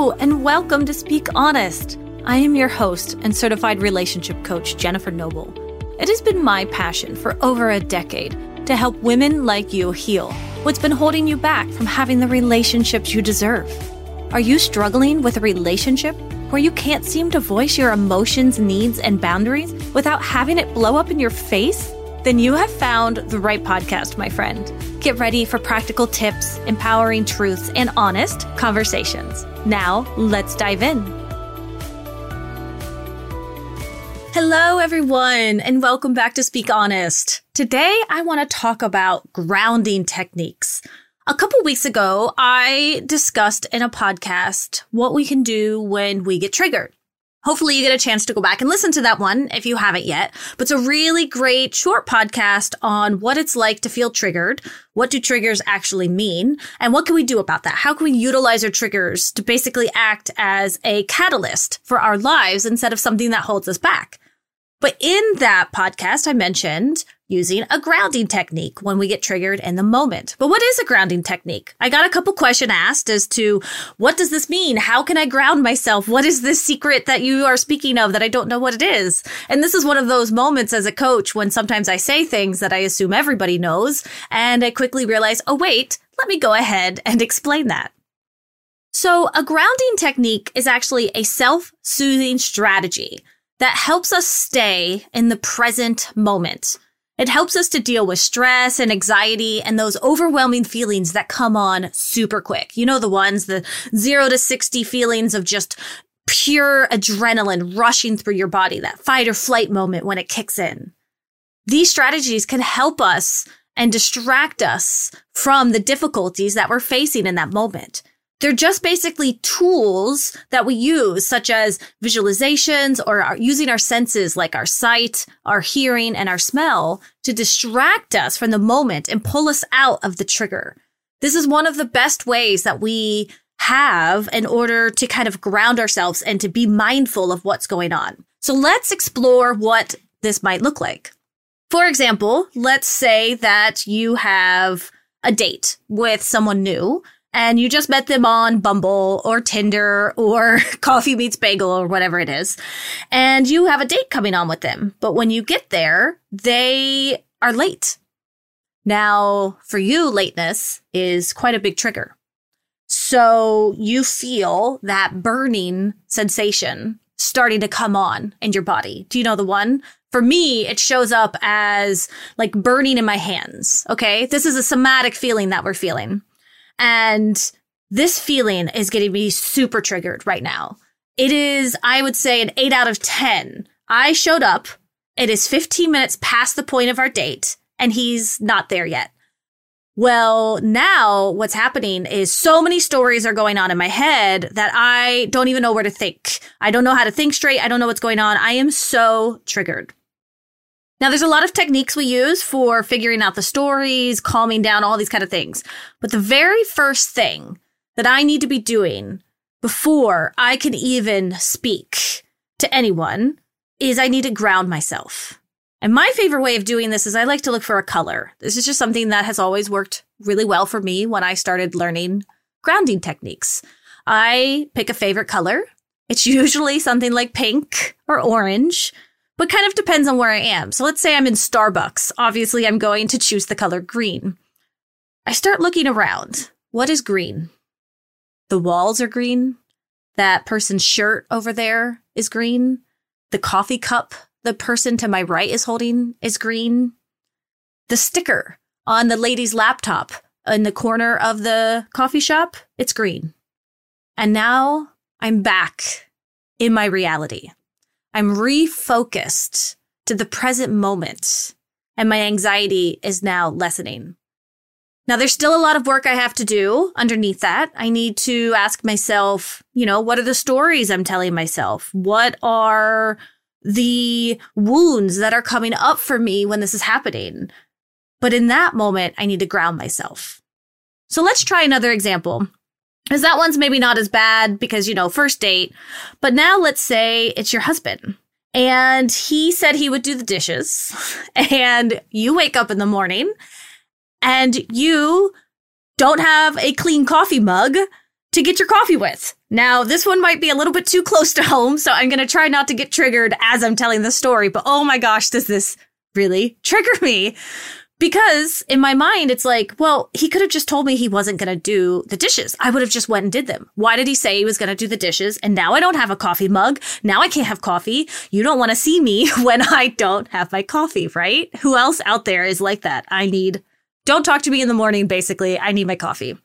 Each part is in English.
Hello, and welcome to Speak Honest. I am your host and certified relationship coach, Jennifer Noble. It has been my passion for over a decade to help women like you heal what's been holding you back from having the relationships you deserve. Are you struggling with a relationship where you can't seem to voice your emotions, needs, and boundaries without having it blow up in your face? Then you have found the right podcast, my friend. Get ready for practical tips, empowering truths, and honest conversations. Now, let's dive in. Hello, everyone, and welcome back to Speak Honest. Today, I want to talk about grounding techniques. A couple weeks ago, I discussed in a podcast what we can do when we get triggered. Hopefully you get a chance to go back and listen to that one if you haven't yet. But it's a really great short podcast on what it's like to feel triggered. What do triggers actually mean? And what can we do about that? How can we utilize our triggers to basically act as a catalyst for our lives instead of something that holds us back? But in that podcast, I mentioned using a grounding technique when we get triggered in the moment. But what is a grounding technique? I got a couple questions asked as to what does this mean? How can I ground myself? What is this secret that you are speaking of that I don't know what it is? And this is one of those moments as a coach when sometimes I say things that I assume everybody knows, and I quickly realize, oh, wait, let me go ahead and explain that. So a grounding technique is actually a self-soothing strategy that helps us stay in the present moment. It helps us to deal with stress and anxiety and those overwhelming feelings that come on super quick. You know, the ones, the 0 to 60 feelings of just pure adrenaline rushing through your body, that fight or flight moment when it kicks in. These strategies can help us and distract us from the difficulties that we're facing in that moment. They're just basically tools that we use, such as visualizations or using our senses like our sight, our hearing, and our smell to distract us from the moment and pull us out of the trigger. This is one of the best ways that we have in order to kind of ground ourselves and to be mindful of what's going on. So let's explore what this might look like. For example, let's say that you have a date with someone new, and you just met them on Bumble or Tinder or Coffee Meets Bagel or whatever it is. And you have a date coming on with them. But when you get there, they are late. Now, for you, lateness is quite a big trigger. So you feel that burning sensation starting to come on in your body. Do you know the one? For me, it shows up as like burning in my hands. Okay, this is a somatic feeling that we're feeling. And this feeling is getting me super triggered right now. It is, I would say, an 8 out of 10. I showed up. It is 15 minutes past the point of our date, and he's not there yet. Well, now what's happening is so many stories are going on in my head that I don't even know where to think. I don't know how to think straight. I don't know what's going on. I am so triggered. Now, there's a lot of techniques we use for figuring out the stories, calming down, all these kind of things. But the very first thing that I need to be doing before I can even speak to anyone is I need to ground myself. And my favorite way of doing this is I like to look for a color. This is just something that has always worked really well for me when I started learning grounding techniques. I pick a favorite color. It's usually something like pink or orange, but kind of depends on where I am. So let's say I'm in Starbucks. Obviously, I'm going to choose the color green. I start looking around. What is green? The walls are green. That person's shirt over there is green. The coffee cup the person to my right is holding is green. The sticker on the lady's laptop in the corner of the coffee shop, it's green. And now I'm back in my reality. I'm refocused to the present moment, and my anxiety is now lessening. Now, there's still a lot of work I have to do underneath that. I need to ask myself, what are the stories I'm telling myself? What are the wounds that are coming up for me when this is happening? But in that moment, I need to ground myself. So let's try another example. Because that one's maybe not as bad because, first date. But now let's say it's your husband. And he said he would do the dishes. And you wake up in the morning and you don't have a clean coffee mug to get your coffee with. Now, this one might be a little bit too close to home, so I'm going to try not to get triggered as I'm telling the story. But oh my gosh, does this really trigger me? Because in my mind, it's like, well, he could have just told me he wasn't going to do the dishes. I would have just went and did them. Why did he say he was going to do the dishes? And now I don't have a coffee mug. Now I can't have coffee. You don't want to see me when I don't have my coffee, right? Who else out there is like that? Don't talk to me in the morning, basically. I need my coffee.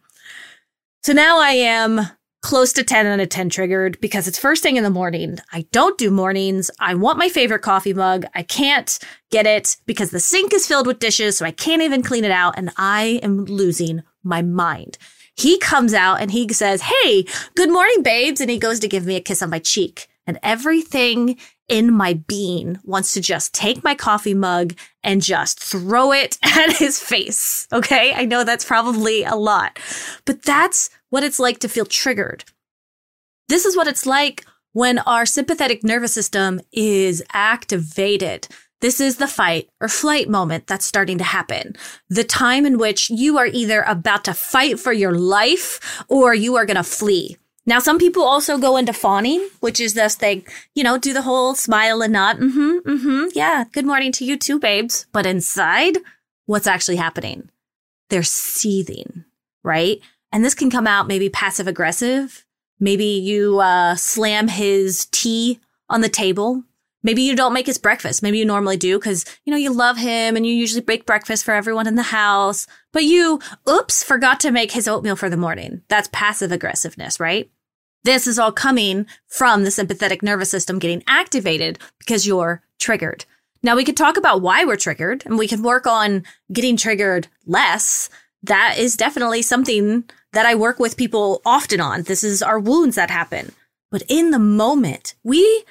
So now I am close to 10 out of 10 triggered because it's first thing in the morning. I don't do mornings. I want my favorite coffee mug. I can't get it because the sink is filled with dishes, so I can't even clean it out, and I am losing my mind. He comes out and he says, "Hey, good morning, babes," and he goes to give me a kiss on my cheek. And everything in my being wants to just take my coffee mug and just throw it at his face. Okay, I know that's probably a lot, but that's what it's like to feel triggered. This is what it's like when our sympathetic nervous system is activated. This is the fight or flight moment that's starting to happen. The time in which you are either about to fight for your life or you are going to flee. Now, some people also go into fawning, which is this thing, do the whole smile and nod. Yeah, good morning to you too, babes. But inside, what's actually happening? They're seething, right? And this can come out maybe passive aggressive. Maybe you slam his tea on the table. Maybe you don't make his breakfast. Maybe you normally do because, you love him and you usually bake breakfast for everyone in the house. But you, forgot to make his oatmeal for the morning. That's passive aggressiveness, right? This is all coming from the sympathetic nervous system getting activated because you're triggered. Now, we could talk about why we're triggered and we can work on getting triggered less. That is definitely something that I work with people often on. This is our wounds that happen. But in the moment, we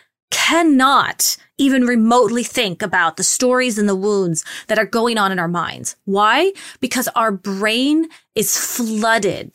cannot even remotely think about the stories and the wounds that are going on in our minds. Why? Because our brain is flooded.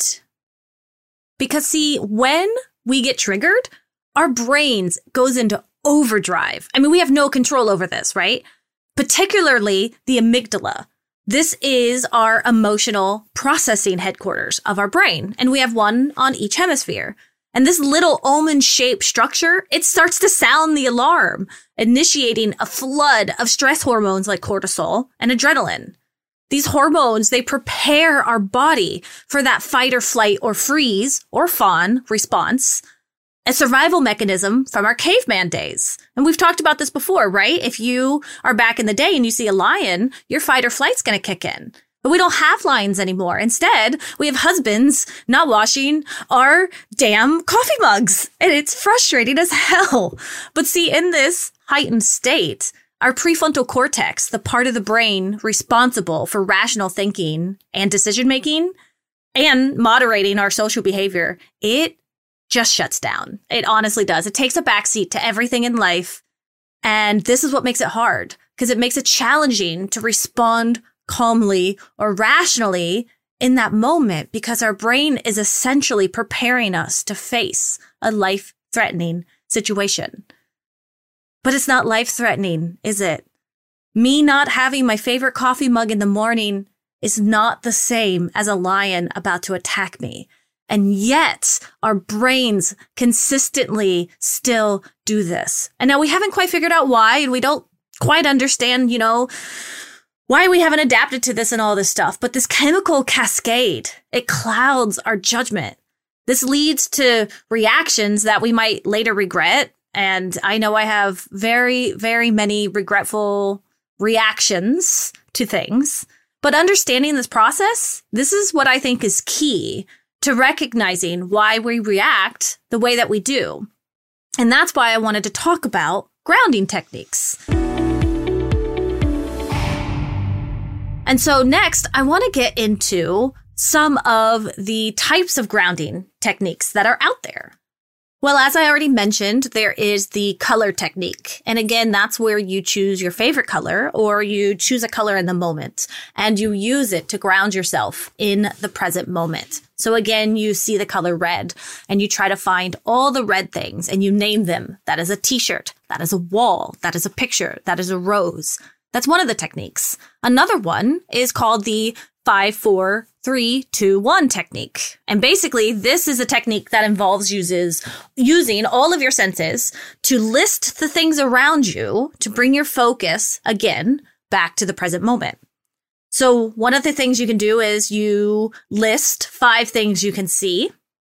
Because see, when we get triggered, our brains goes into overdrive. I mean, we have no control over this, right? Particularly the amygdala. This is our emotional processing headquarters of our brain, and we have one on each hemisphere. And this little almond-shaped structure, it starts to sound the alarm, initiating a flood of stress hormones like cortisol and adrenaline. These hormones, they prepare our body for that fight or flight or freeze or fawn response, a survival mechanism from our caveman days. And we've talked about this before, right? If you are back in the day and you see a lion, your fight or flight's going to kick in. But we don't have lions anymore. Instead, we have husbands not washing our damn coffee mugs. And it's frustrating as hell. But see, in this heightened state, our prefrontal cortex, the part of the brain responsible for rational thinking and decision making and moderating our social behavior, it just shuts down. It honestly does. It takes a backseat to everything in life. And this is what makes it hard, because it makes it challenging to respond calmly or rationally in that moment, because our brain is essentially preparing us to face a life-threatening situation. But it's not life-threatening, is it? Me not having my favorite coffee mug in the morning is not the same as a lion about to attack me. And yet our brains consistently still do this. And now we haven't quite figured out why, and we don't quite understand, why we haven't adapted to this and all this stuff. But this chemical cascade, it clouds our judgment. This leads to reactions that we might later regret. And I know I have very, very many regretful reactions to things. But understanding this process, this is what I think is key to recognizing why we react the way that we do. And that's why I wanted to talk about grounding techniques. And so next, I want to get into some of the types of grounding techniques that are out there. Well, as I already mentioned, there is the color technique. And again, that's where you choose your favorite color, or you choose a color in the moment and you use it to ground yourself in the present moment. So again, you see the color red and you try to find all the red things and you name them. That is a t-shirt. That is a wall. That is a picture. That is a rose. That's one of the techniques. Another one is called the 5-4-3 3, 2, 1 technique. And basically, this is a technique that involves using all of your senses to list the things around you to bring your focus, again, back to the present moment. So one of the things you can do is you list 5 things you can see,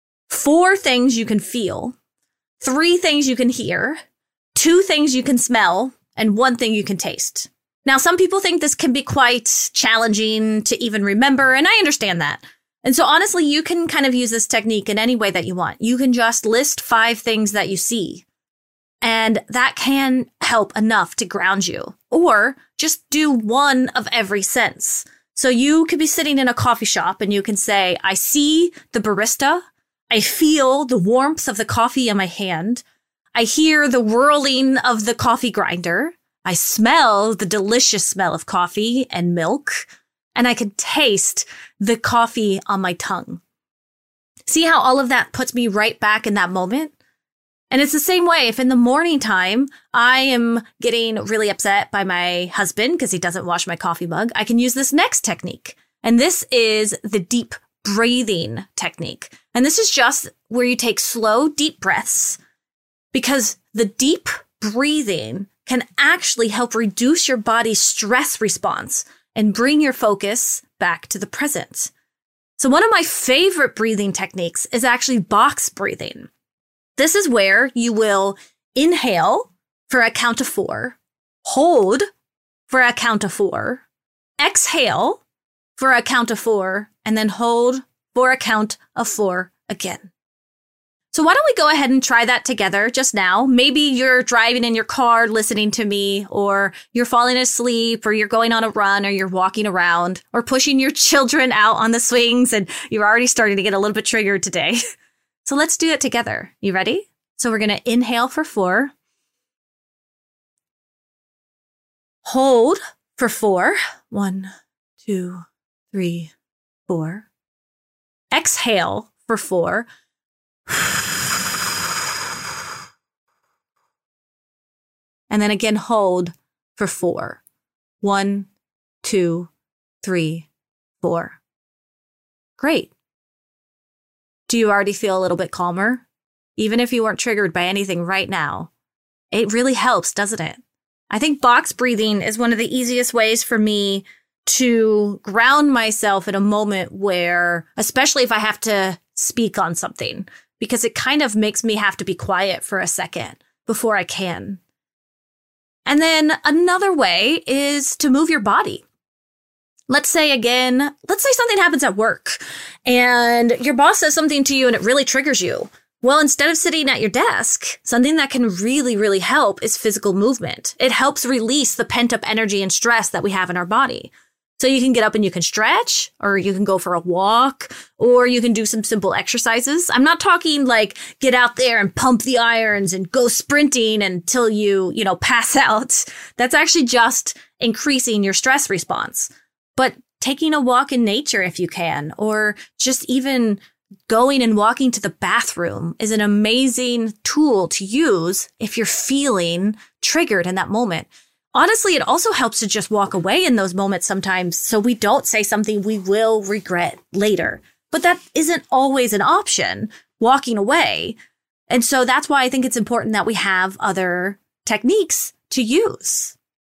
4 things you can feel, 3 things you can hear, 2 things you can smell, and 1 thing you can taste. Now, some people think this can be quite challenging to even remember, and I understand that. And so honestly, you can kind of use this technique in any way that you want. You can just list 5 things that you see, and that can help enough to ground you. Or just do 1 of every sense. So you could be sitting in a coffee shop and you can say, I see the barista. I feel the warmth of the coffee in my hand. I hear the whirling of the coffee grinder. I smell the delicious smell of coffee and milk, and I can taste the coffee on my tongue. See how all of that puts me right back in that moment? And it's the same way if in the morning time I am getting really upset by my husband because he doesn't wash my coffee mug, I can use this next technique. And this is the deep breathing technique. And this is just where you take slow, deep breaths, because the deep breathing can actually help reduce your body's stress response and bring your focus back to the present. So one of my favorite breathing techniques is actually box breathing. This is where you will inhale for a count of 4, hold for a count of 4, exhale for a count of 4, and then hold for a count of 4 again. So why don't we go ahead and try that together just now? Maybe you're driving in your car listening to me, or you're falling asleep, or you're going on a run, or you're walking around, or pushing your children out on the swings, and you're already starting to get a little bit triggered today. So let's do it together. You ready? So we're going to inhale for 4. Hold for 4. 1, 2, 3, 4. Exhale for 4. And then again, hold for 4. 1, 2, 3, 4. Great. Do you already feel a little bit calmer? Even if you weren't triggered by anything right now, it really helps, doesn't it? I think box breathing is one of the easiest ways for me to ground myself in a moment where, especially if I have to speak on something, because it kind of makes me have to be quiet for a second before I can. And then another way is to move your body. Let's say something happens at work and your boss says something to you and it really triggers you. Well, instead of sitting at your desk, something that can really, really help is physical movement. It helps release the pent-up energy and stress that we have in our body. So you can get up and you can stretch, or you can go for a walk, or you can do some simple exercises. I'm not talking like get out there and pump the irons and go sprinting until you pass out. That's actually just increasing your stress response. But taking a walk in nature if you can, or just even going and walking to the bathroom is an amazing tool to use if you're feeling triggered in that moment. Honestly, it also helps to just walk away in those moments sometimes so we don't say something we will regret later. But that isn't always an option, walking away. And so that's why I think it's important that we have other techniques to use.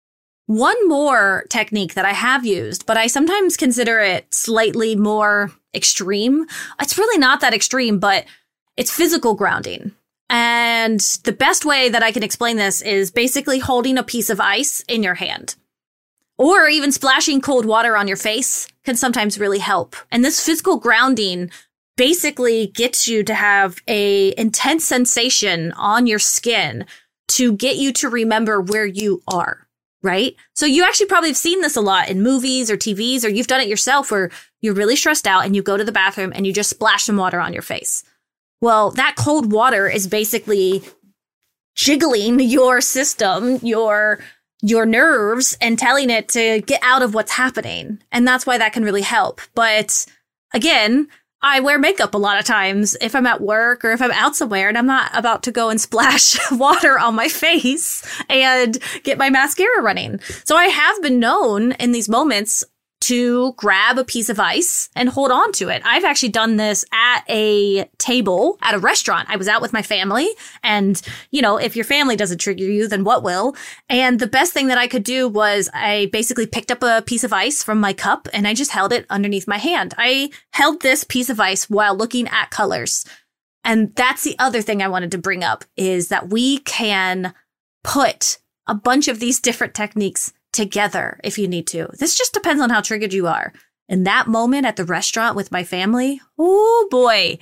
One more technique that I have used, but I sometimes consider it slightly more extreme. It's really not that extreme, but it's physical grounding. And the best way that I can explain this is basically holding a piece of ice in your hand, or even splashing cold water on your face can sometimes really help. And this physical grounding basically gets you to have a intense sensation on your skin to get you to remember where you are, right? So you actually probably have seen this a lot in movies or TVs, or you've done it yourself where you're really stressed out and you go to the bathroom and you just splash some water on your face. Well, that cold water is basically jiggling your system, your nerves, and telling it to get out of what's happening. And that's why that can really help. But again, I wear makeup a lot of times if I'm at work or if I'm out somewhere and I'm not about to go and splash water on my face and get my mascara running. So I have been known in these moments to grab a piece of ice and hold on to it. I've actually done this at a table at a restaurant. I was out with my family, and, if your family doesn't trigger you, then what will? And the best thing that I could do was I basically picked up a piece of ice from my cup and I just held it underneath my hand. I held this piece of ice while looking at colors. And that's the other thing I wanted to bring up, is that we can put a bunch of these different techniques together if you need to. This just depends on how triggered you are. In that moment at the restaurant with my family, oh boy,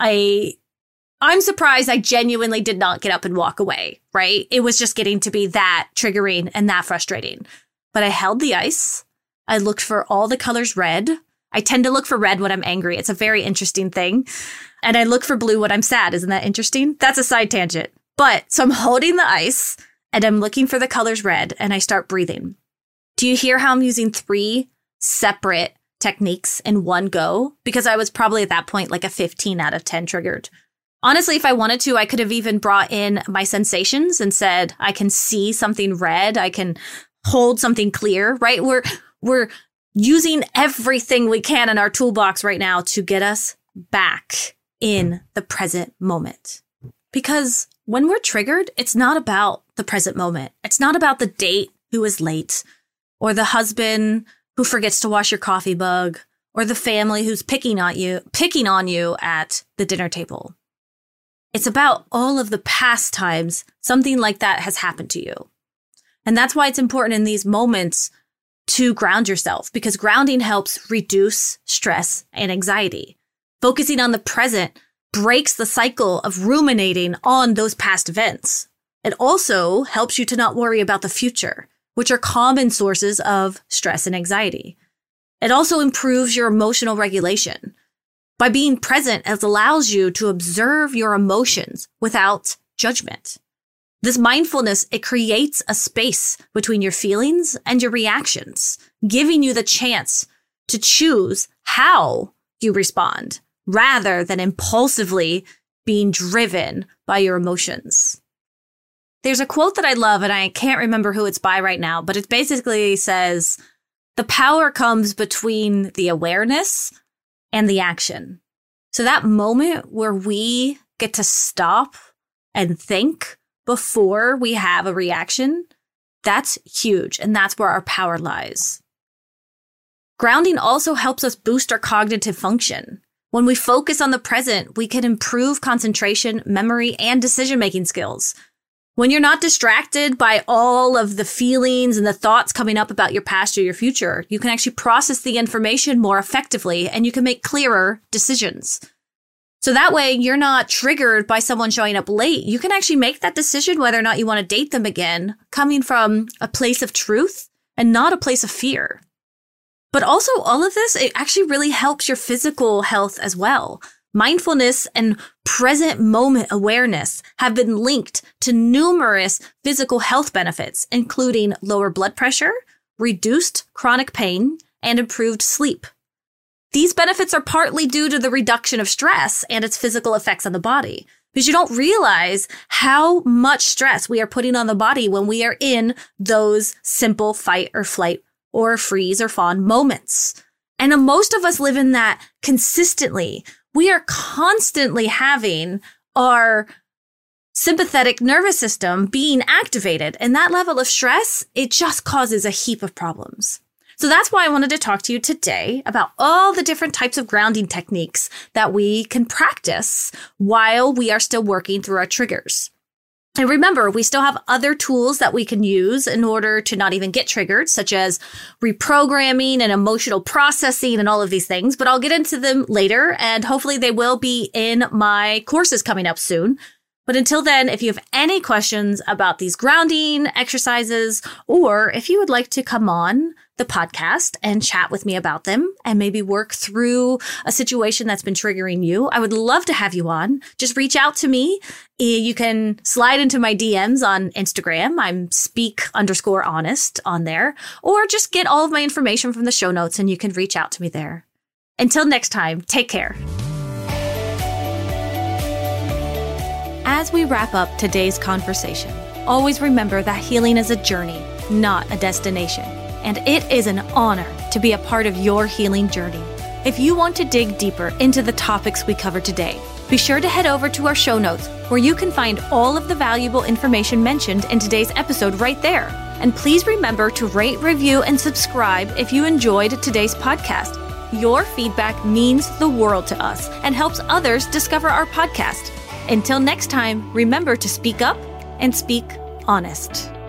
I'm surprised I genuinely did not get up and walk away, right? It was just getting to be that triggering and that frustrating. But I held the ice. I looked for all the colors red. I tend to look for red when I'm angry. It's a very interesting thing. And I look for blue when I'm sad. Isn't that interesting? That's a side tangent. So I'm holding the ice and I'm looking for the colors red and I start breathing. Do you hear how I'm using 3 separate techniques in one go? Because I was probably at that point like a 15 out of 10 triggered. Honestly, if I wanted to, I could have even brought in my sensations and said, I can see something red. I can hold something clear, right? We're using everything we can in our toolbox right now to get us back in the present moment. Because when we're triggered, it's not about the present moment. It's not about the date who is late, or the husband who forgets to wash your coffee mug, or the family who's picking on you at the dinner table. It's about all of the past times something like that has happened to you. And that's why it's important in these moments to ground yourself, because grounding helps reduce stress and anxiety. Focusing on the present breaks the cycle of ruminating on those past events. It also helps you to not worry about the future, which are common sources of stress and anxiety. It also improves your emotional regulation. By being present, it allows you to observe your emotions without judgment. This mindfulness, it creates a space between your feelings and your reactions, giving you the chance to choose how you respond rather than impulsively being driven by your emotions. There's a quote that I love, and I can't remember who it's by right now, but it basically says, the power comes between the awareness and the action. So that moment where we get to stop and think before we have a reaction, that's huge. And that's where our power lies. Grounding also helps us boost our cognitive function. When we focus on the present, we can improve concentration, memory, and decision-making skills. When you're not distracted by all of the feelings and the thoughts coming up about your past or your future, you can actually process the information more effectively and you can make clearer decisions. So that way you're not triggered by someone showing up late. You can actually make that decision whether or not you want to date them again, coming from a place of truth and not a place of fear. But also all of this, it actually really helps your physical health as well. Mindfulness and present moment awareness have been linked to numerous physical health benefits, including lower blood pressure, reduced chronic pain, and improved sleep. These benefits are partly due to the reduction of stress and its physical effects on the body, because you don't realize how much stress we are putting on the body when we are in those simple fight or flight or freeze or fawn moments. And most of us live in that consistently. We are constantly having our sympathetic nervous system being activated. And that level of stress, it just causes a heap of problems. So that's why I wanted to talk to you today about all the different types of grounding techniques that we can practice while we are still working through our triggers. And remember, we still have other tools that we can use in order to not even get triggered, such as reprogramming and emotional processing and all of these things. But I'll get into them later, and hopefully they will be in my courses coming up soon. But until then, if you have any questions about these grounding exercises, or if you would like to come on the podcast and chat with me about them and maybe work through a situation that's been triggering you, I would love to have you on. Just reach out to me. You can slide into my DMs on Instagram. I'm speak_honest on there, or just get all of my information from the show notes and you can reach out to me there. Until next time, take care. As we wrap up today's conversation, always remember that healing is a journey, not a destination. and it is an honor to be a part of your healing journey. If you want to dig deeper into the topics we covered today, be sure to head over to our show notes where you can find all of the valuable information mentioned in today's episode right there. And please remember to rate, review, and subscribe if you enjoyed today's podcast. Your feedback means the world to us and helps others discover our podcast. Until next time, remember to speak up and speak honest.